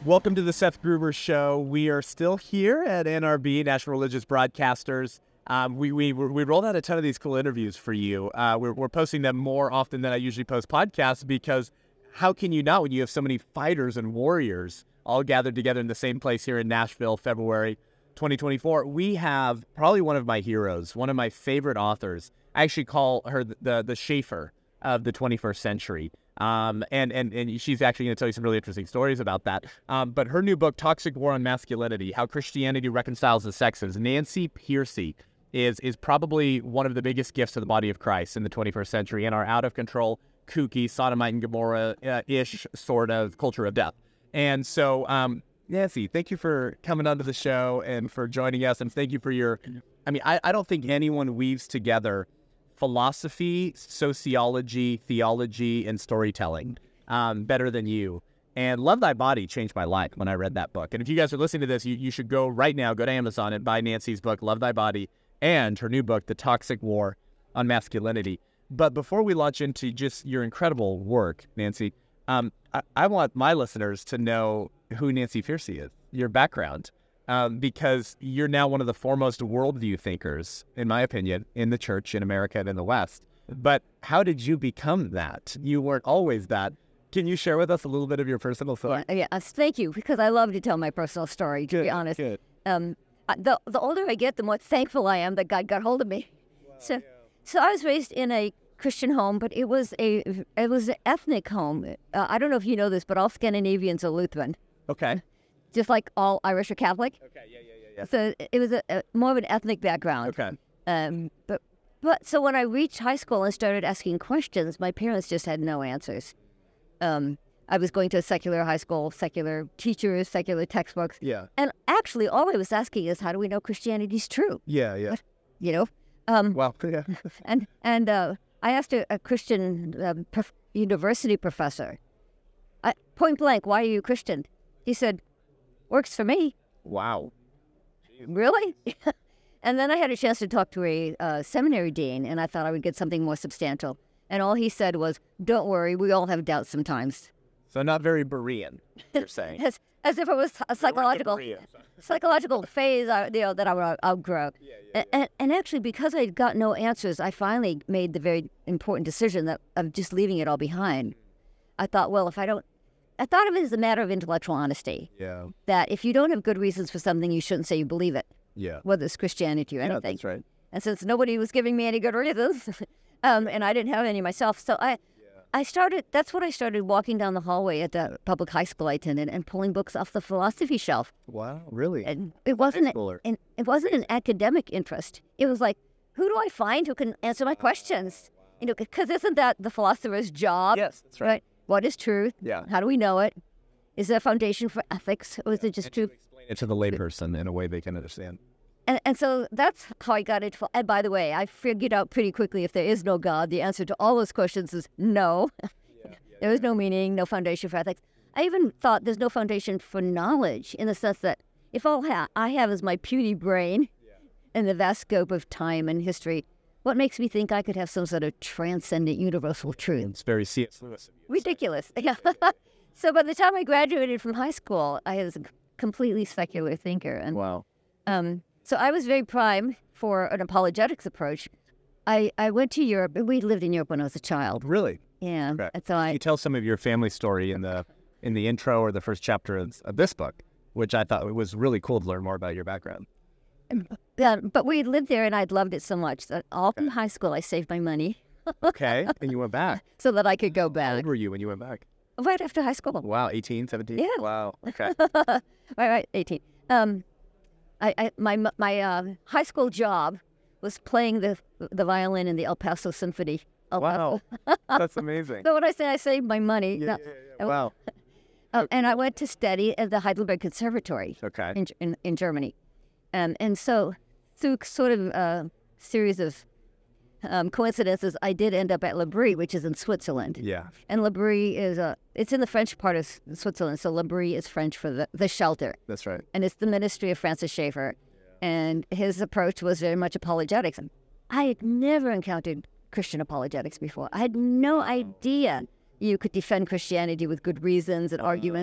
Welcome to the Seth Gruber Show. We are still here at NRB, National Religious Broadcasters. We rolled out a ton of these cool interviews for you. We're posting them more often than I usually post podcasts because how can you not when you have so many fighters and warriors all gathered together in the same place here in Nashville, February 2024. We have probably one of my heroes, one of my favorite authors. I actually call her the Schaeffer of the 21st century. And she's actually going to tell you some really interesting stories about that. But her new book, Toxic War on Masculinity, How Christianity Reconciles the Sexes, Nancy Pearcey is probably one of the biggest gifts to the body of Christ in the 21st century in our out-of-control, kooky, Sodomite and Gomorrah-ish sort of culture of death. And so, Nancy, thank you for coming onto the show and for joining us. And thank you for I don't think anyone weaves together philosophy, sociology, theology, and storytelling better than you. And Love Thy Body changed my life when I read that book. And if you guys are listening to this, you should go right now, go to Amazon and buy Nancy's book, Love Thy Body, and her new book, The Toxic War on Masculinity. But before we launch into just your incredible work, Nancy, I want my listeners to know who Nancy Pearcey is, your background, because you're now one of the foremost worldview thinkers, in my opinion, in the church in America and in the West. But how did you become that? You weren't always that. Can you share with us a little bit of your personal story? Yeah, thank you, because I love to tell my personal story, to be honest. Good. The older I get, the more thankful I am that God got hold of me. Wow, so I was raised in a Christian home, but it was an ethnic home. I don't know if you know this, but all Scandinavians are Lutheran. Okay. Just like all Irish are Catholic. Okay, yeah. So it was a more of an ethnic background. Okay. But so when I reached high school and started asking questions, my parents just had no answers. I was going to a secular high school, secular teachers, secular textbooks. Yeah. And actually, all I was asking is, how do we know Christianity's true? Yeah. But, you know. Well, yeah. and I asked a Christian university professor, point blank, why are you Christian? He said, works for me. Wow. Really? And then I had a chance to talk to a seminary dean, and I thought I would get something more substantial. And all he said was, don't worry, we all have doubts sometimes. So not very Berean, you're saying. As if it was a psychological phase that I would outgrow. Yeah. And actually, because I got no answers, I finally made the very important decision of just leaving it all behind. I thought, well, I thought of it as a matter of intellectual honesty. Yeah. That if you don't have good reasons for something, you shouldn't say you believe it. Yeah. Whether it's Christianity or anything. Yeah, that's right. And since nobody was giving me any good reasons, and I didn't have any myself, so that's when I started walking down the hallway at the public high school I attended and pulling books off the philosophy shelf. Wow, really? And it wasn't an academic interest. It was like, who do I find who can answer my questions? Wow. Because isn't that the philosopher's job? Yes, that's right. What is truth? Yeah. How do we know it? Is there a foundation for ethics, or is it just truth? Explain it to the layperson in a way they can understand. And so that's how I got it. And by the way, I figured out pretty quickly if there is no God, the answer to all those questions is no. There is no meaning, no foundation for ethics. I even thought there's no foundation for knowledge in the sense that if all I have is my puny brain and the vast scope of time and history, what makes me think I could have some sort of transcendent universal truth? It's very C.S. Lewis. Ridiculous. Yeah. So by the time I graduated from high school, I was a completely secular thinker. And, wow. So I was very prime for an apologetics approach. I went to Europe. We lived in Europe when I was a child. Really? Yeah. Okay. And so you tell some of your family story in the intro or the first chapter of this book, which I thought it was really cool to learn more about your background. But we lived there, and I'd loved it so much that all through high school I saved my money. Okay, and you went back. So that I could go How back. old were you when you went back? Right after high school. Wow, 18, 17? Yeah. Wow, okay. right, 18. My high school job was playing the violin in the El Paso Symphony. Wow, that's amazing. So when I say I saved my money, Yeah. Wow. And I went to study at the Heidelberg Conservatory in Germany. And so through sort of a series of coincidences, I did end up at L'Abri, which is in Switzerland. Yeah. And L'Abri is it's in the French part of Switzerland, so L'Abri is French for the shelter. That's right. And it's the ministry of Francis Schaeffer. Yeah. And his approach was very much apologetics. I had never encountered Christian apologetics before. I had no idea you could defend Christianity with good reasons and arguments.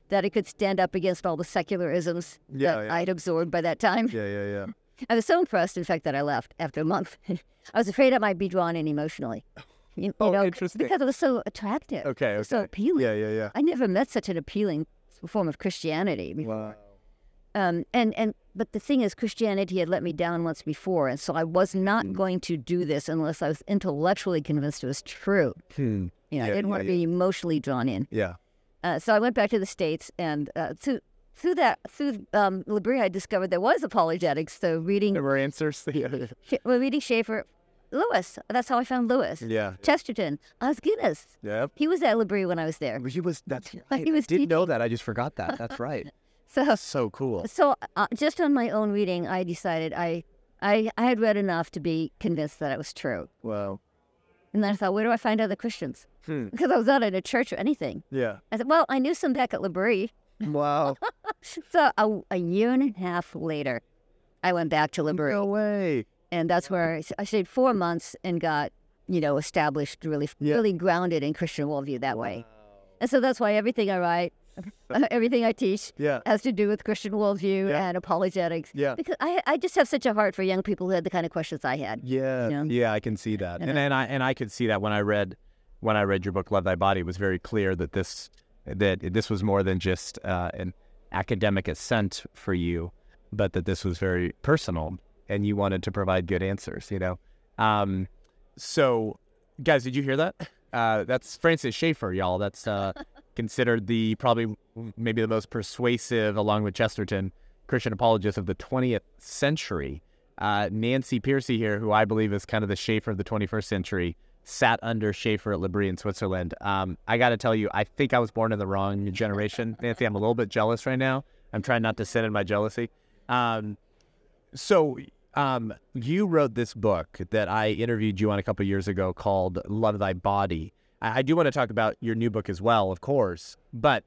that it could stand up against all the secularisms that I'd absorbed by that time. Yeah. I was so impressed, in fact, that I left after a month. I was afraid I might be drawn in emotionally. You know, interesting. Because it was so attractive. Okay. So appealing. Yeah. I never met such an appealing form of Christianity before. Wow. But the thing is, Christianity had let me down once before, and so I was not going to do this unless I was intellectually convinced it was true. I didn't want to be emotionally drawn in. Yeah. So I went back to the States, and through L'Abri, I discovered there was apologetics. So reading, There were answers. reading Schaeffer, Lewis. That's how I found Lewis. Yeah. Chesterton, Os Guinness. Yep. He was at L'Abri when I was there. That's He right. was I didn't know teaching. that. I just forgot that. That's right. So So cool. So just on my own reading, I decided I had read enough to be convinced that it was true. Wow. And then I thought, where do I find other Christians? Because I was not in a church or anything. Yeah. I said, well, I knew some back at L'Abri. Wow. So a year and a half later, I went back to L'Abri. No way. And that's where I stayed 4 months and got, established, really grounded in Christian worldview that way. And so that's why everything I write, everything I teach has to do with Christian worldview and apologetics. Yeah. Because I just have such a heart for young people who had the kind of questions I had. Yeah. Yeah, I can see that. And I could see that when I read your book, Love Thy Body. It was very clear that this was more than just an academic assent for you, but that this was very personal and you wanted to provide good answers, So, guys, did you hear that? That's Francis Schaeffer, y'all. That's considered maybe the most persuasive, along with Chesterton, Christian apologist of the 20th century. Nancy Pearcey here, who I believe is kind of the Schaeffer of the 21st century, sat under Schaeffer at L'Abri in Switzerland. I got to tell you, I think I was born in the wrong generation. Nancy, I'm a little bit jealous right now. I'm trying not to sit in my jealousy. So you wrote this book that I interviewed you on a couple years ago called Love Thy Body. I do want to talk about your new book as well, of course. But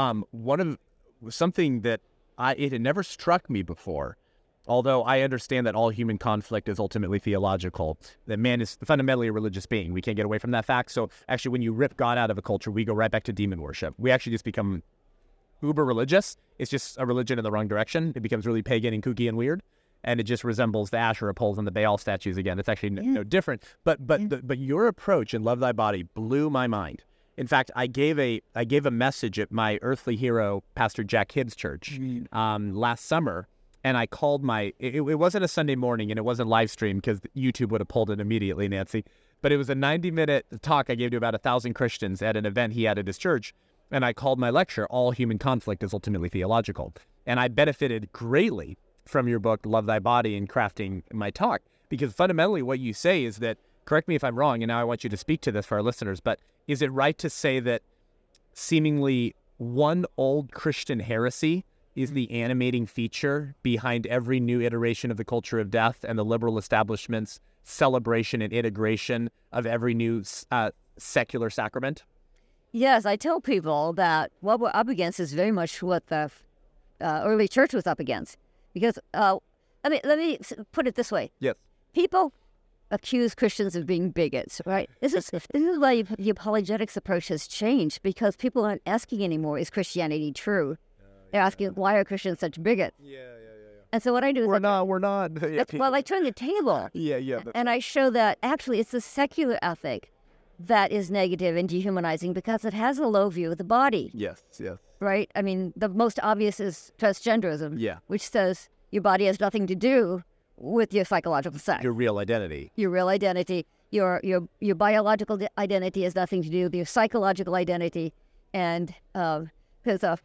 something that it had never struck me before, although I understand that all human conflict is ultimately theological, that man is fundamentally a religious being. We can't get away from that fact. So actually, when you rip God out of a culture, we go right back to demon worship. We actually just become uber religious. It's just a religion in the wrong direction. It becomes really pagan and kooky and weird. And it just resembles the Asherah poles and the Baal statues again. It's actually no different. But your approach in Love Thy Body blew my mind. In fact, I gave a message at my earthly hero, Pastor Jack Hibbs' church, last summer. And I called it wasn't a Sunday morning and it wasn't live streamed because YouTube would have pulled it immediately, Nancy. But it was a 90-minute talk I gave to about 1,000 Christians at an event he had at his church. And I called my lecture, All Human Conflict is Ultimately Theological. And I benefited greatly from your book, Love Thy Body, in crafting my talk. Because fundamentally what you say is that, correct me if I'm wrong, and now I want you to speak to this for our listeners, but is it right to say that seemingly one old Christian heresy is the animating feature behind every new iteration of the culture of death and the liberal establishment's celebration and integration of every new secular sacrament? Yes, I tell people that what we're up against is very much what the early church was up against. Because, let me put it this way. Yes. People accuse Christians of being bigots, right? This is why the apologetics approach has changed, because people aren't asking anymore, is Christianity true? They're asking, why are Christians such bigots? Yeah. And so what I do is We're not. Well, I turn the table. Yeah. And I show that actually it's the secular ethic that is negative and dehumanizing because it has a low view of the body. Yes. Right? I mean, the most obvious is transgenderism, which says your body has nothing to do with your psychological sex. Your real identity. Your real identity. Your biological identity has nothing to do with your psychological identity. And there's a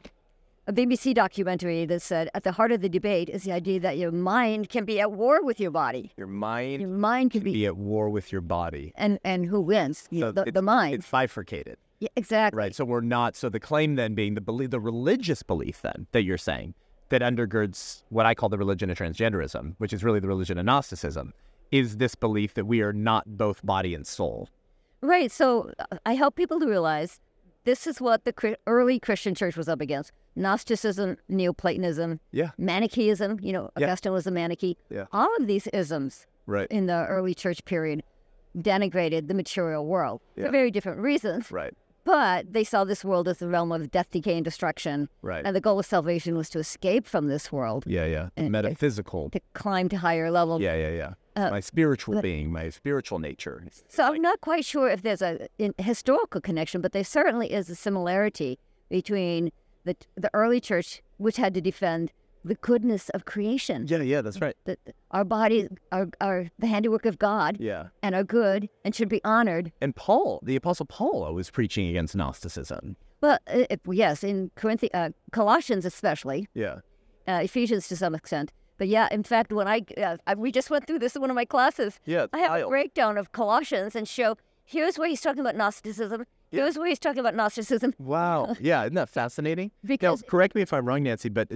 BBC documentary that said, at the heart of the debate is the idea that your mind can be at war with your body. Your mind can be at war with your body. And who wins? So the mind. It's bifurcated. Yeah, exactly. Right. So we're not. So the claim then being the religious belief then that you're saying that undergirds what I call the religion of transgenderism, which is really the religion of Gnosticism, is this belief that we are not both body and soul. Right. So I help people to realize this is what the early Christian church was up against. Gnosticism, Neoplatonism, Manichaeism, Augustine was a Manichae. Yeah. All of these isms in the early church period denigrated the material world for very different reasons. Right. But they saw this world as the realm of death, decay, and destruction. Right. And the goal of salvation was to escape from this world. Yeah. Metaphysical. To climb to higher levels. Yeah. My spiritual being, my spiritual nature. So I'm not quite sure if there's a historical connection, but there certainly is a similarity between the early church, which had to defend the goodness of creation. Yeah, that's right. Our bodies are the handiwork of God. Yeah. And are good and should be honored. And Paul, the Apostle Paul, was preaching against Gnosticism. Well, yes, in Colossians especially. Yeah. Ephesians to some extent. But yeah, in fact, when we just went through this in one of my classes. Yeah, I have a breakdown of Colossians and show here's where he's talking about Gnosticism. Here's where he's talking about Gnosticism. Wow. Yeah, isn't that fascinating? Because now, correct me if I'm wrong, Nancy, but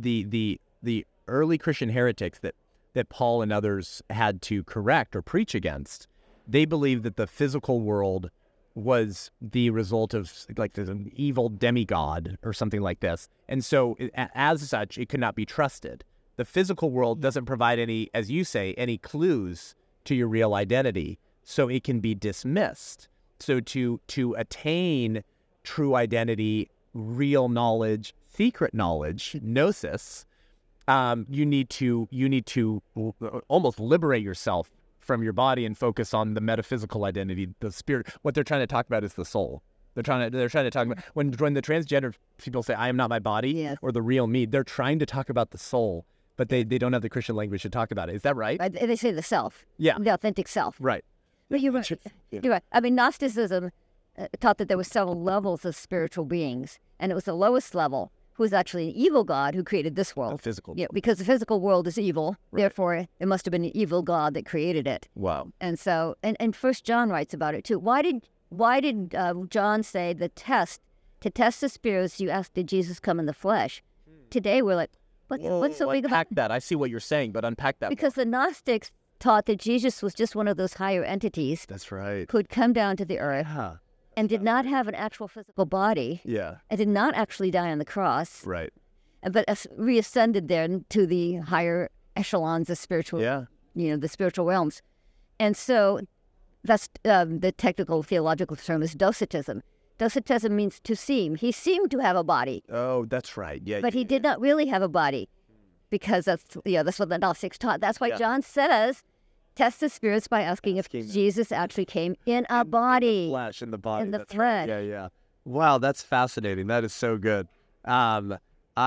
the early Christian heretics that Paul and others had to correct or preach against, they believed that the physical world was the result of like an evil demigod or something like this. And so as such, it could not be trusted. The physical world doesn't provide any, as you say, any clues to your real identity. So it can be dismissed. So to attain true identity, real knowledge, secret knowledge, gnosis, you need to almost liberate yourself from your body and focus on the metaphysical identity, the spirit. What they're trying to talk about is the soul. They're trying to talk about when the transgender people say, "I am not my body," or the real me. They're trying to talk about the soul, but they don't have the Christian language to talk about it. Is that right? They say the self. Yeah. The authentic self. Right. But you're right. Yeah. You're right. I mean, Gnosticism taught that there were several levels of spiritual beings, and it was the lowest level, who is actually an evil God who created this world. Oh, physical. Yeah, because the physical world is evil. Right. Therefore, it must have been an evil God that created it. Wow. And so, and First John writes about it too. Why did John say to test the spirits, you ask, did Jesus come in the flesh? Today we're like, what's so big about Unpack that. I see what you're saying, but unpack that. Because the Gnostics taught that Jesus was just one of those higher entities. That's right. Who had come down to the earth. Huh. And did not have an actual physical body. Yeah. And did not actually die on the cross. Right. But reascended then to the higher echelons of spiritual, the spiritual realms. And so that's the technical theological term is docetism. Docetism means to seem. He seemed to have a body. Oh, that's right. Yeah. But he did not really have a body because that's what the Gnostics taught. That's why John says, test the spirits by asking if Jesus actually came in a body. In the flesh, in the body. In the that's flesh. Right. Yeah. Wow, that's fascinating. That is so good. One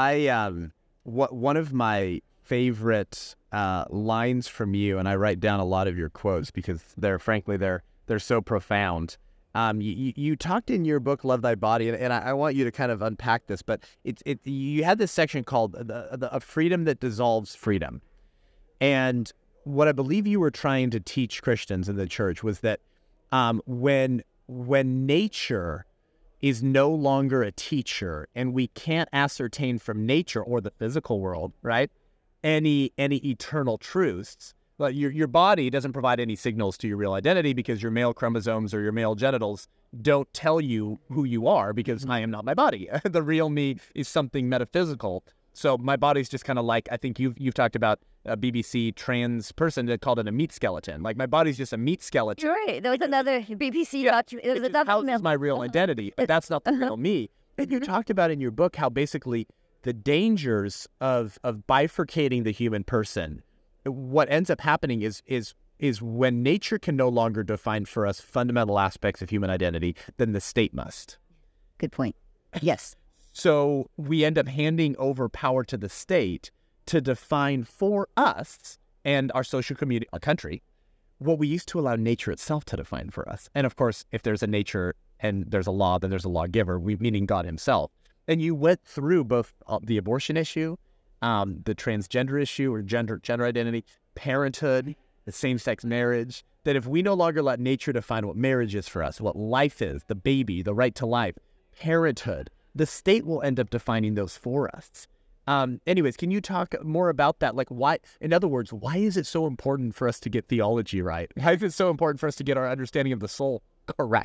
of my favorite lines from you, and I write down a lot of your quotes because they're so profound. You talked in your book, Love Thy Body, and I want you to kind of unpack this, but you had this section called a freedom that dissolves freedom. And what I believe you were trying to teach Christians in the church was that when nature is no longer a teacher and we can't ascertain from nature or the physical world, right, any eternal truths, but your body doesn't provide any signals to your real identity because your male chromosomes or your male genitals don't tell you who you are because I am not my body. The real me is something metaphysical. So my body's just kind of like, I think you've talked about a BBC trans person that called it a meat skeleton. Like my body's just a meat skeleton. You're right. There was another BBC documentary. It houses my real identity, but that's not the real me. And you talked about in your book how basically the dangers of bifurcating the human person, what ends up happening is when nature can no longer define for us fundamental aspects of human identity, then the state must. Good point. Yes. So we end up handing over power to the state to define for us and our social community, our country, what we used to allow nature itself to define for us. And of course, if there's a nature and there's a law, then there's a lawgiver, meaning God himself. And you went through both the abortion issue, the transgender issue or gender identity, parenthood, the same-sex marriage, that if we no longer let nature define what marriage is for us, what life is, the baby, the right to life, parenthood, the state will end up defining those for us. Anyways, can you talk more about that? Like why, in other words, why is it so important for us to get theology right? Why is it so important for us to get our understanding of the soul correct?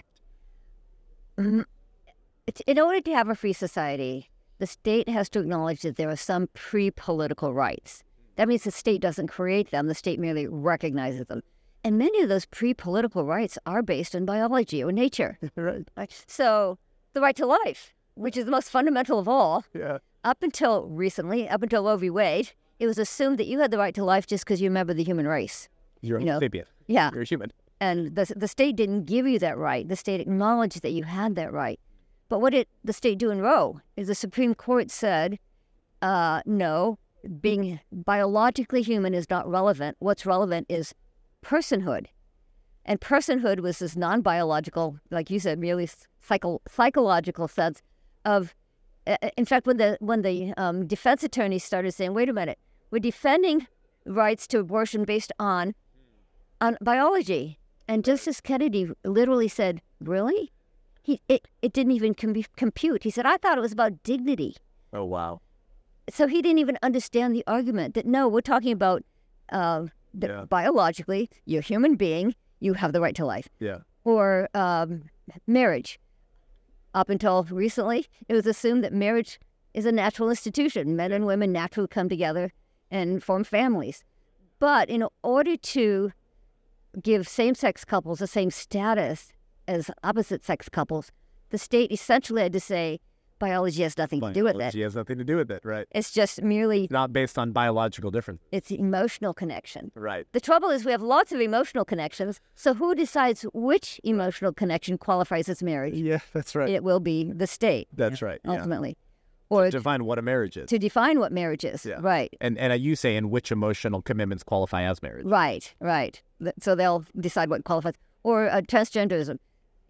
In order to have a free society, the state has to acknowledge that there are some pre-political rights. That means the state doesn't create them, the state merely recognizes them. And many of those pre-political rights are based in biology or nature. Right. So the right to life, which is the most fundamental of all. Yeah. Up until recently, up until Roe v. Wade, it was assumed that you had the right to life just because you remember the human race. You're You a know, sapien. Yeah. You're a human. And the state didn't give you that right. The state acknowledged that you had that right. But what did the state do in Roe? Is the Supreme Court said, no, being biologically human is not relevant. What's relevant is personhood. And personhood was this non-biological, like you said, merely psychological sense of. In fact, when the defense attorneys started saying, "Wait a minute, we're defending rights to abortion based on biology," and Justice Kennedy literally said, "Really?" It didn't even compute. He said, "I thought it was about dignity." Oh, wow. So he didn't even understand the argument that no, we're talking about biologically, you're a human being, you have the right to life. Yeah. Or marriage. Up until recently, it was assumed that marriage is a natural institution. Men and women naturally come together and form families. But in order to give same-sex couples the same status as opposite-sex couples, the state essentially had to say biology has nothing to do with it. Biology has nothing to do with it, right? It's just merely, Not based on biological difference. it's emotional connection. Right. The trouble is we have lots of emotional connections, so who decides which emotional connection qualifies as marriage? Yeah, that's right. It will be the state, That's right. Yeah. ultimately. Or Define what a marriage is. to define what marriage is. Yeah. Right. And you say in which emotional commitments qualify as marriage. Right. So they'll decide what qualifies. Or transgenderism.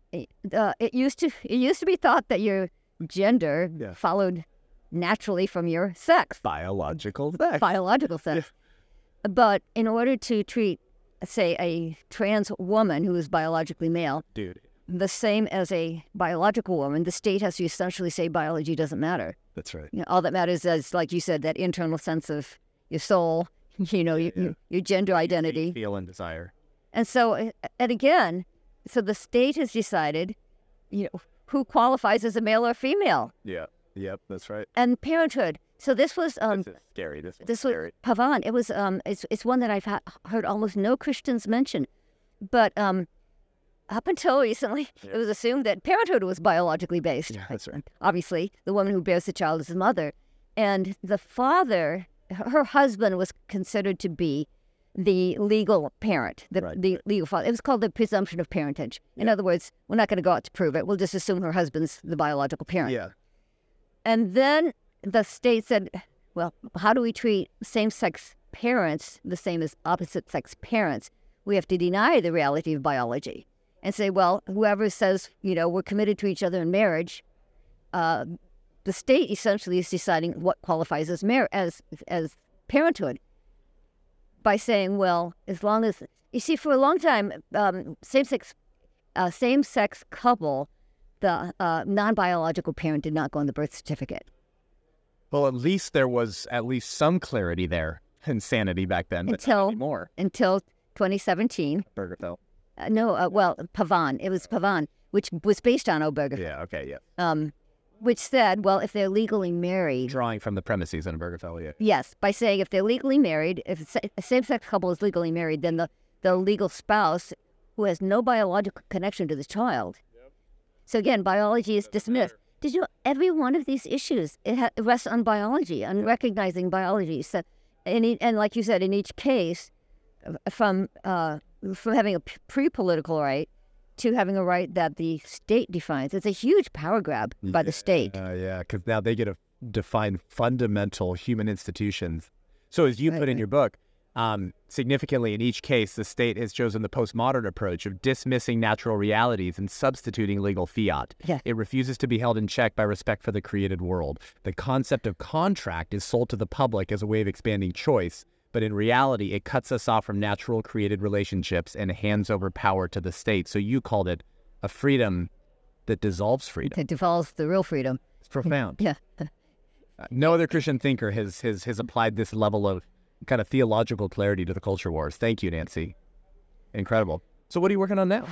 It used to be thought that your gender followed naturally from your sex, Biological sex. biological sex. But in order to treat, say, a trans woman who is biologically male, Dude, the same as a biological woman, the state has to essentially say biology doesn't matter. that's right. You know, all that matters is, like you said, that internal sense of your soul, your gender identity. Feel and desire. And so, and again, so the state has decided, who qualifies as a male or female, Yeah. Yep, that's right. and parenthood. So this was This is scary. This was scary. Pavan. It was it's one that I've heard almost no Christians mention, but up until recently, it was assumed that parenthood was biologically based. Yeah, that's right. Obviously, the woman who bears the child is the mother, and the father, her husband, was considered to be the legal parent, the legal father. It was called the presumption of parentage. In other words, we're not going to go out to prove it. We'll just assume her husband's the biological parent. Yeah. And then the state said, well, how do we treat same-sex parents the same as opposite-sex parents? We have to deny the reality of biology and say, well, whoever says, we're committed to each other in marriage, the state essentially is deciding what qualifies as as parenthood by saying, well, as long as, you see, for a long time, same-sex couple, the non-biological parent did not go on the birth certificate. Well, at least there was some clarity there. Insanity back then, but not anymore. Until 2017. Obergefell. Pavan. It was Pavan, which was based on Obergefell. Yeah, okay, yeah. Which said, well, if they're legally married... Drawing from the premises in Obergefell, yeah. Yes, by saying if they're legally married, if a same-sex couple is legally married, then the legal spouse, who has no biological connection to the child. Yep. So again, biology is dismissed. Did you know every one of these issues, it rests on biology, on recognizing biology. So, and like you said, in each case, from having a pre-political right to having a right that the state defines. It's a huge power grab by the state. Yeah, because now they get to define fundamental human institutions. So as you put in your book, significantly in each case, the state has chosen the postmodern approach of dismissing natural realities and substituting legal fiat. Yeah. It refuses to be held in check by respect for the created world. The concept of contract is sold to the public as a way of expanding choice, but in reality, it cuts us off from natural created relationships and hands over power to the state. So you called it a freedom that dissolves freedom. It dissolves the real freedom. It's profound. Yeah. No other Christian thinker has applied this level of kind of theological clarity to the culture wars. Thank you, Nancy. Incredible. So what are you working on now?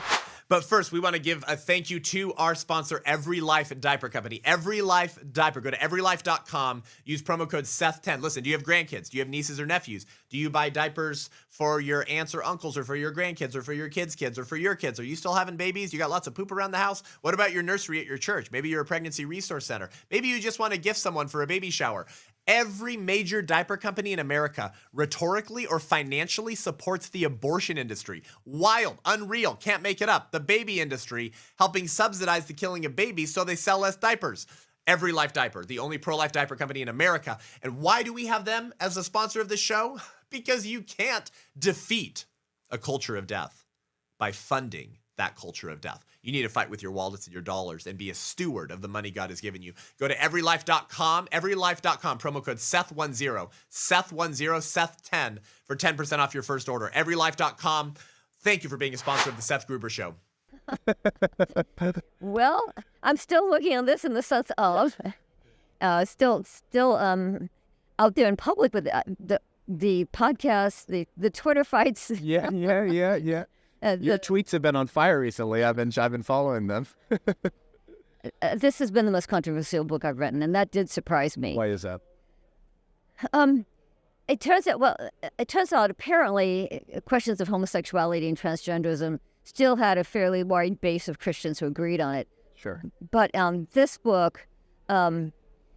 But first, we want to give a thank you to our sponsor, Every Life Diaper Company. Every Life Diaper. Go to everylife.com. Use promo code Seth10. Listen, do you have grandkids? Do you have nieces or nephews? Do you buy diapers for your aunts or uncles or for your grandkids or for your kids' kids or for your kids? Are you still having babies? You got lots of poop around the house? What about your nursery at your church? Maybe you're a pregnancy resource center. Maybe you just want to gift someone for a baby shower. Every major diaper company in America rhetorically or financially supports the abortion industry. Wild, unreal, can't make it up. The baby industry helping subsidize the killing of babies so they sell less diapers. Every Life Diaper, the only pro-life diaper company in America. And why do we have them as a sponsor of this show? Because you can't defeat a culture of death by funding that culture of death. You need to fight with your wallets and your dollars and be a steward of the money God has given you. Go to everylife.com, everylife.com, promo code Seth10, Seth10, Seth10 for 10% off your first order. Everylife.com. Thank you for being a sponsor of the Seth Gruber Show. Well, I'm still looking on this in the sense of still out there in public with the podcast, the Twitter fights. Yeah. Your tweets have been on fire recently. I've been following them. This has been the most controversial book I've written, and that did surprise me. Why is that? It turns out apparently questions of homosexuality and transgenderism still had a fairly wide base of Christians who agreed on it. Sure. But this book, let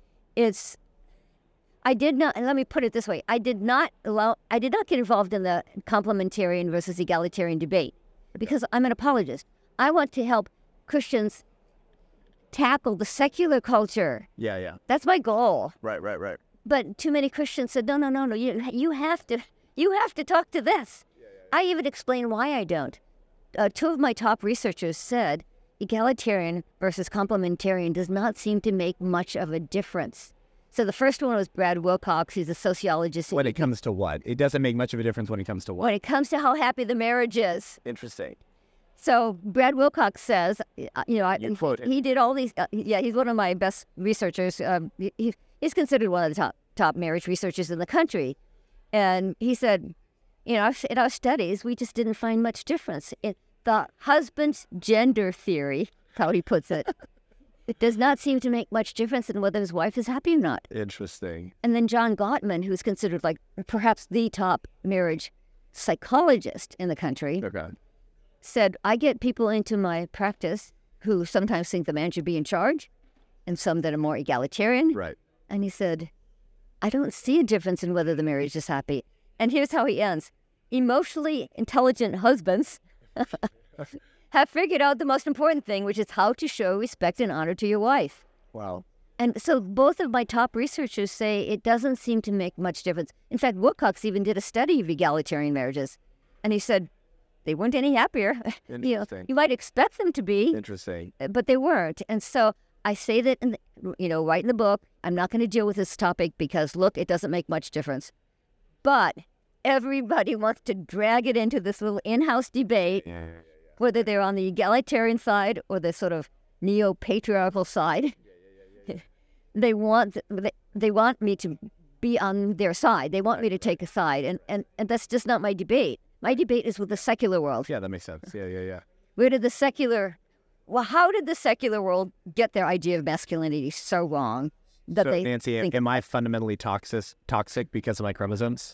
me put it this way. I did not get involved in the complementarian versus egalitarian debate because I'm an apologist. I want to help Christians tackle the secular culture. Yeah. That's my goal. Right. But too many Christians said, no, you have to talk to this. I even explained why I don't. Two of my top researchers said egalitarian versus complementarian does not seem to make much of a difference. So the first one was Brad Wilcox. He's a sociologist. When it comes to what? It doesn't make much of a difference when it comes to what? When it comes to how happy the marriage is. Interesting. So Brad Wilcox says, You quote him. he did all these, he's one of my best researchers. He's considered one of the top marriage researchers in the country. And he said, in our studies, we just didn't find much difference. In the husband's gender theory, how he puts it, it does not seem to make much difference in whether his wife is happy or not. Interesting. And then John Gottman, who's considered like perhaps the top marriage psychologist in the country, Okay. said, I get people into my practice who sometimes think the man should be in charge and some that are more egalitarian. Right. And he said, I don't see a difference in whether the marriage is happy. And here's how he ends. Emotionally intelligent husbands have figured out the most important thing, which is how to show respect and honor to your wife. Wow. And so both of my top researchers say it doesn't seem to make much difference. In fact, Wilcox even did a study of egalitarian marriages. And he said they weren't any happier. Interesting. You might expect them to be, Interesting. but they weren't. And so I say that, right in the book, I'm not going to deal with this topic because, look, it doesn't make much difference. But everybody wants to drag it into this little in-house debate, whether they're on the egalitarian side or the sort of neo-patriarchal side. They want me to be on their side. They want me to take a side, and that's just not my debate. My debate is with the secular world. Yeah, that makes sense. Yeah. How did the secular world get their idea of masculinity so wrong that So, they Nancy, think... am I fundamentally toxic because of my chromosomes?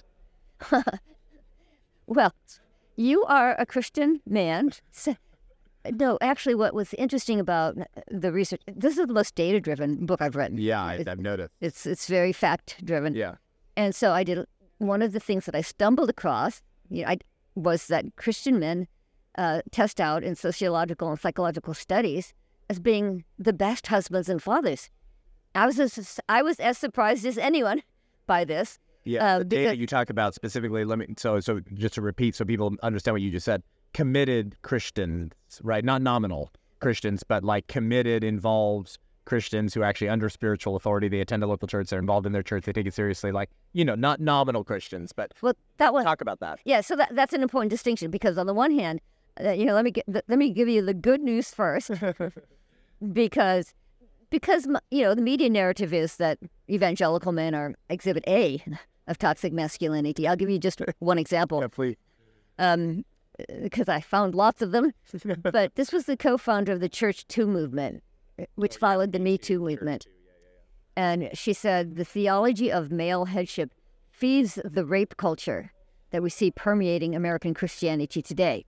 Well, you are a Christian man. No, actually, what was interesting about the research, this is the most data-driven book I've written. Yeah, I've noticed. It's very fact-driven. Yeah. And so I did, one of the things that I stumbled across, was that Christian men test out in sociological and psychological studies as being the best husbands and fathers. I was as surprised as anyone by this. Yeah, the data you talk about specifically, so just to repeat so people understand what you just said, committed Christians, right? Not nominal Christians, but like committed involved Christians who actually under spiritual authority, they attend a local church, they're involved in their church, they take it seriously, like, not nominal Christians, but talk about that. Yeah, so that's an important distinction because on the one hand, let me give you the good news first, because the media narrative is that evangelical men are exhibit A of toxic masculinity. I'll give you just one example. Yeah, please. because I found lots of them. But this was the co-founder of the Church Too movement, which followed the Me Too movement. And she said the theology of male headship feeds the rape culture that we see permeating American Christianity today.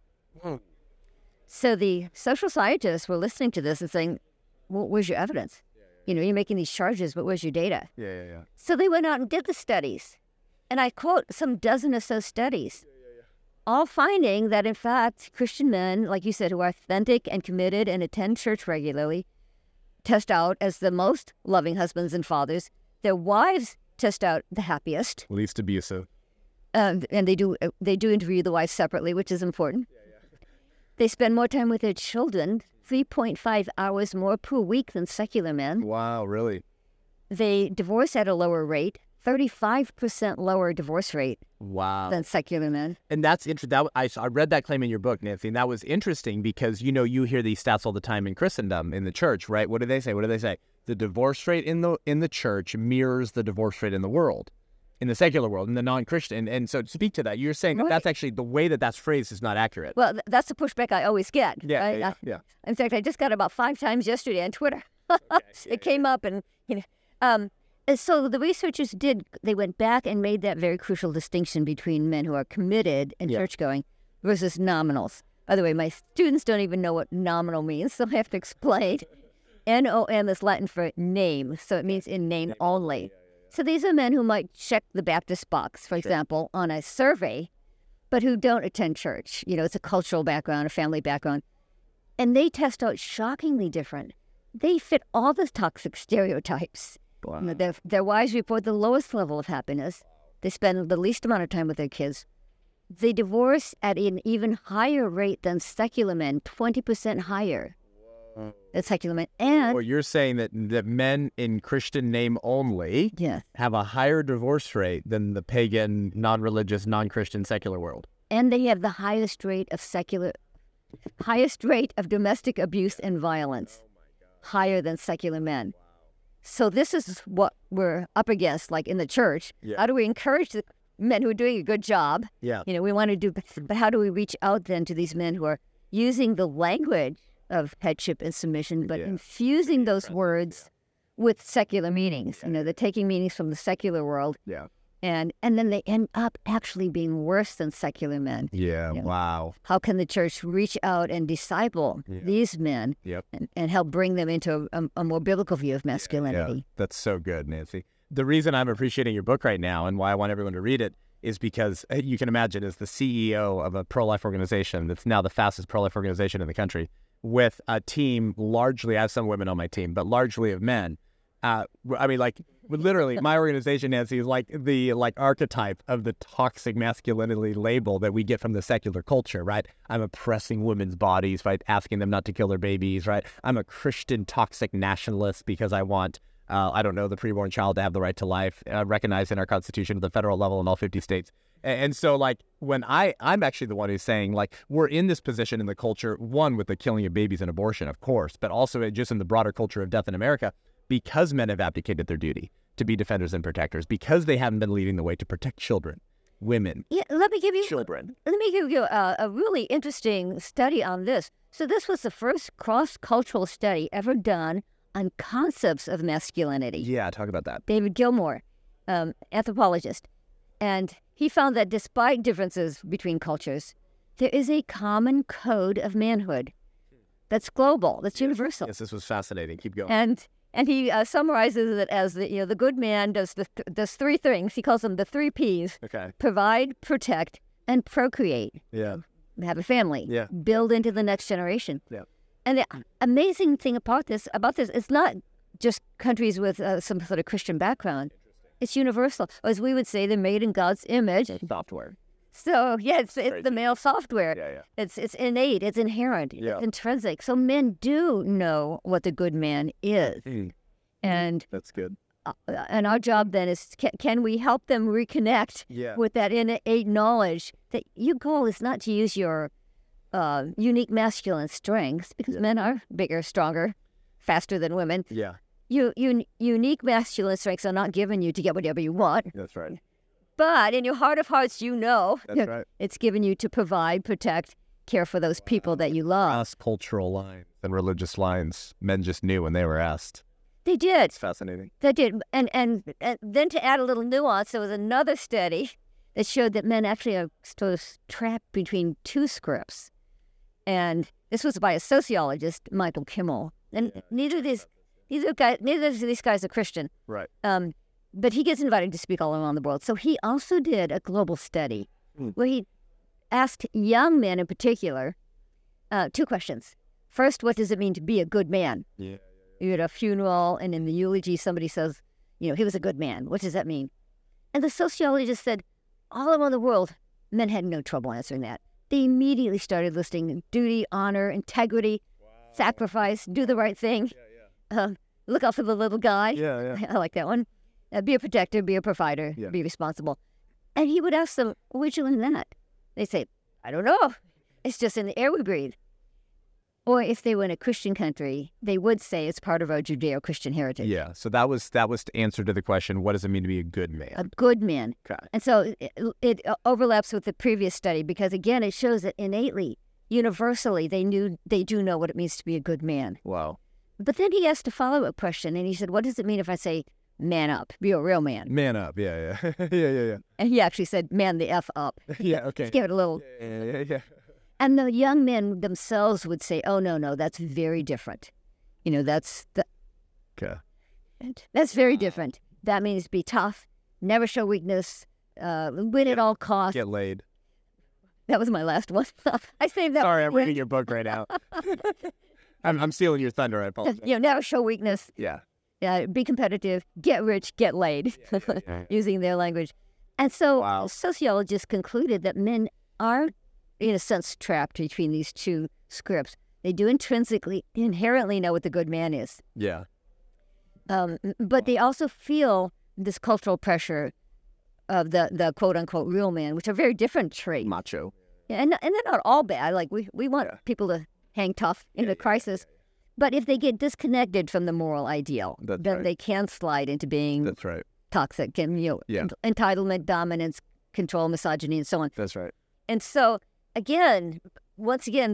So the social scientists were listening to this and saying, well, where's your evidence? You're making these charges, but where's your data? So they went out and did the studies. And I quote some dozen or so studies, all finding that, in fact, Christian men, like you said, who are authentic and committed and attend church regularly, test out as the most loving husbands and fathers. Their wives test out the happiest. Least abusive. And they do interview the wives separately, which is important. They spend more time with their children, 3.5 hours more per week than secular men. Wow, really? They divorce at a lower rate, 35% lower divorce rate than secular men. And that's interesting. I read that claim in your book, Nancy, and that was interesting because, you hear these stats all the time in Christendom, in the church, right? What do they say? The divorce rate in the church mirrors the divorce rate in the world, in the secular world, in the non-Christian. And so to speak to that, you're saying that that's actually the way that's phrased is not accurate. Well, that's the pushback I always get. Yeah. In fact, I just got about 5 times yesterday on Twitter. It came up and, and so the researchers they went back and made that very crucial distinction between men who are committed and church-going versus nominals. By the way, my students don't even know what nominal means, so I have to explain. N-O-M is Latin for name, so it means in name only. So these are men who might check the Baptist box, for example, on a survey, but who don't attend church. It's a cultural background, a family background. And they test out shockingly different. They fit all the toxic stereotypes. Wow. Their wives report the lowest level of happiness. They spend the least amount of time with their kids. They divorce at an even higher rate than secular men, 20% higher than secular men. And well, you're saying that men in Christian name only have a higher divorce rate than the pagan, non-religious, non-Christian secular world. And they have the highest rate of domestic abuse and violence, higher than secular men. So this is what we're up against, like in the church. How do we encourage the men who are doing a good job? We want to do, but how do we reach out then to these men who are using the language of headship and submission, but infusing those words with secular meanings? They're taking meanings from the secular world. And then they end up actually being worse than secular men. Wow. How can the church reach out and disciple these men and help bring them into a more biblical view of masculinity? That's so good, Nancy. The reason I'm appreciating your book right now and why I want everyone to read it is because you can imagine, as the CEO of a pro-life organization that's now the fastest pro-life organization in the country, with a team largely, I have some women on my team, but largely of men. Literally, my organization, Nancy, is like the archetype of the toxic masculinity label that we get from the secular culture, right? I'm oppressing women's bodies by asking them not to kill their babies, right? I'm a Christian toxic nationalist because I want, the preborn child to have the right to life, recognized in our Constitution at the federal level in all 50 states. And so, when I'm actually the one who's saying, we're in this position in the culture, one, with the killing of babies and abortion, of course, but also just in the broader culture of death in America, because men have abdicated their duty to be defenders and protectors, because they haven't been leading the way to protect children, women, let me give you children. Let me give you a really interesting study on this. So this was the first cross-cultural study ever done on concepts of masculinity. Yeah, talk about that. David Gilmour, anthropologist. And he found that despite differences between cultures, there is a common code of manhood that's global, that's universal. Yes, this was fascinating. Keep going. And he summarizes it as the good man does 3 things. He calls them the 3 Ps. Okay. Provide, protect, and procreate. Yeah. Have a family. Yeah. Build into the next generation. Yeah. And the amazing thing about this, it's not just countries with some sort of Christian background. It's universal. As we would say, they're made in God's image. Software. So, it's the male software. Yeah. It's innate. It's inherent. Yeah. It's intrinsic. So men do know what the good man is. And that's good. And our job then is, can we help them reconnect with that innate knowledge that your goal is not to use your unique masculine strengths, because men are bigger, stronger, faster than women. Yeah. Unique masculine strengths are not given you to get whatever you want. That's right. But in your heart of hearts, you know That's right. it's given you to provide, protect, care for those people that you love. Cross cultural lines and religious lines. Men just knew when they were asked. They did. It's fascinating. They did. And then to add a little nuance, there was another study that showed that men actually are sort of trapped between two scripts. And this was by a sociologist, Michael Kimmel. And neither of these guys are Christian. Right. But he gets invited to speak all around the world. So he also did a global study where he asked young men in particular two questions. First, what does it mean to be a good man? Yeah. You're at a funeral, and in the eulogy, somebody says, he was a good man. What does that mean? And the sociologist said, all around the world, men had no trouble answering that. They immediately started listing duty, honor, integrity, sacrifice, do the right thing, look out for the little guy. Yeah. I like that one. Be a protector, be a provider, be responsible. And he would ask them, where'd you learn that? They'd say, I don't know. It's just in the air we breathe. Or if they were in a Christian country, they would say it's part of our Judeo-Christian heritage. Yeah. So that was the answer to the question, what does it mean to be a good man? A good man. Okay. And so it overlaps with the previous study because, again, it shows that innately, universally, they do know what it means to be a good man. Wow. But then he asked a follow-up question, and he said, what does it mean if I say, man up, be a real man? Man up. Yeah. Yeah. And he actually said, man the F up. Yeah, okay. Give it a little. Yeah. And the young men themselves would say, oh, no, that's very different. That's very different. That means be tough, never show weakness, win at all costs. Get laid. That was my last one. I saved that. Sorry, I'm reading your book right now. I'm stealing your thunder. I apologize. Never show weakness. Yeah. Be competitive, get rich, get laid, using their language. And so sociologists concluded that men are, in a sense, trapped between these two scripts. They do inherently know what the good man is. Yeah. But they also feel this cultural pressure of the quote-unquote real man, which are very different traits. Macho. Yeah, and they're not all bad. Like, we want people to hang tough in the crisis. But if they get disconnected from the moral ideal, then they can slide into being toxic and, entitlement, dominance, control, misogyny, and so on. That's right. And so, once again,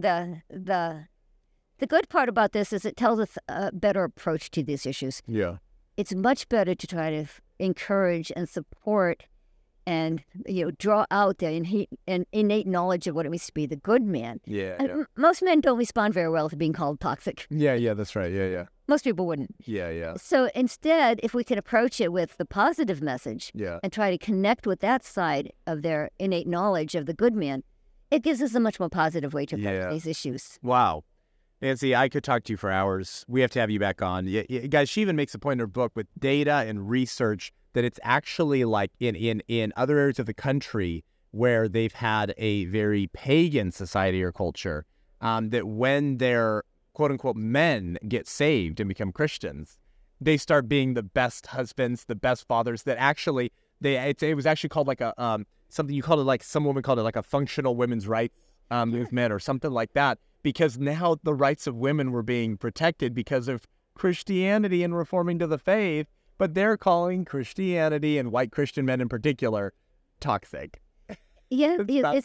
the good part about this is it tells us a better approach to these issues. Yeah. It's much better to try to encourage and support and draw out the innate knowledge of what it means to be the good man. Yeah. Most men don't respond very well to being called toxic. Yeah, that's right. Yeah. Most people wouldn't. Yeah. So instead, if we can approach it with the positive message and try to connect with that side of their innate knowledge of the good man, it gives us a much more positive way to approach these issues. Wow. Nancy, I could talk to you for hours. We have to have you back on. Guys, she even makes a point in her book with data and research that it's actually like in other areas of the country where they've had a very pagan society or culture, that when their quote-unquote men get saved and become Christians, they start being the best husbands, the best fathers, that actually, it was actually called like a, something you called it, like some woman called it like a functional women's rights movement or something like that, because now the rights of women were being protected because of Christianity and reforming to the faith. But they're calling Christianity and white Christian men in particular toxic. Yeah,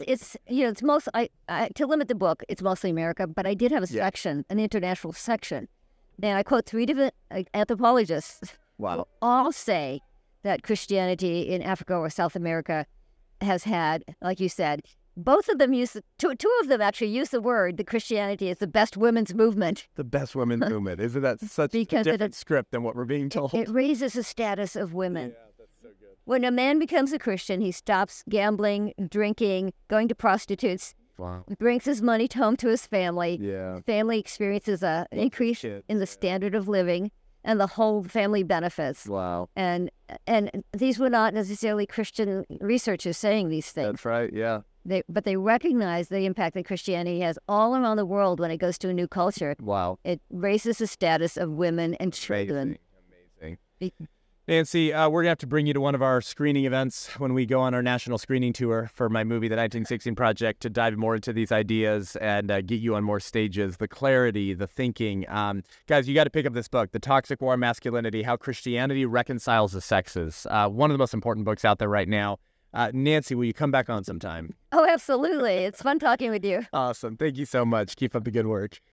it's most. To limit the book, it's mostly America, but I did have a section, an international section. And I quote 3 different anthropologists. Wow. Who all say that Christianity in Africa or South America has had, like you said, both of them two of them actually use the word that Christianity is the best women's movement. The best women's movement. Isn't that such a different script than what we're being told? It raises the status of women. Yeah, that's so good. When a man becomes a Christian, he stops gambling, drinking, going to prostitutes. Wow. Brings his money home to his family. Yeah. Family experiences an increase in the standard of living, and the whole family benefits. Wow. And these were not necessarily Christian researchers saying these things. That's right, yeah. But they recognize the impact that Christianity has all around the world when it goes to a new culture. Wow. It raises the status of women and children. Amazing. Nancy, we're going to have to bring you to one of our screening events when we go on our national screening tour for my movie, The 1916 Project, to dive more into these ideas and get you on more stages, the clarity, the thinking. Guys, you got to pick up this book, The Toxic War of Masculinity, How Christianity Reconciles the Sexes. One of the most important books out there right now. Nancy, will you come back on sometime? Oh, absolutely. It's fun talking with you. Awesome. Thank you so much. Keep up the good work.